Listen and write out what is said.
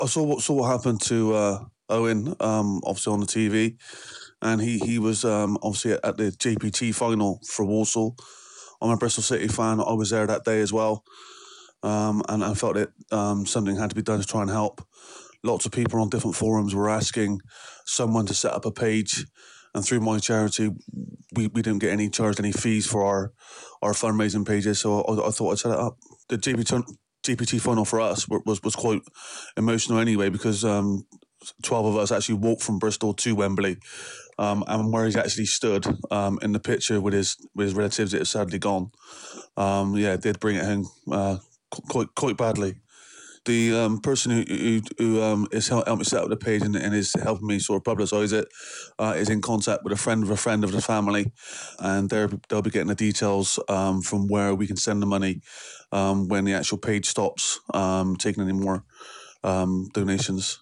I saw what happened to Owen, obviously on the TV, and he was obviously at the JPT final for Walsall. I'm a Bristol City fan. I was there that day as well, and I felt that something had to be done to try and help. Lots of people on different forums were asking someone to set up a page, and through my charity, we didn't get any charged any fees for our fundraising pages. So I thought I'd set it up. The GPT final for us was quite emotional anyway, because 12 of us actually walked from Bristol to Wembley, and where he's actually stood in the picture with his relatives that have sadly gone. It did bring it home quite badly. The person who is helping me set up the page and is helping me sort of publicise it is in contact with a friend of the family, and they'll be getting the details from where we can send the money when the actual page stops taking any more donations.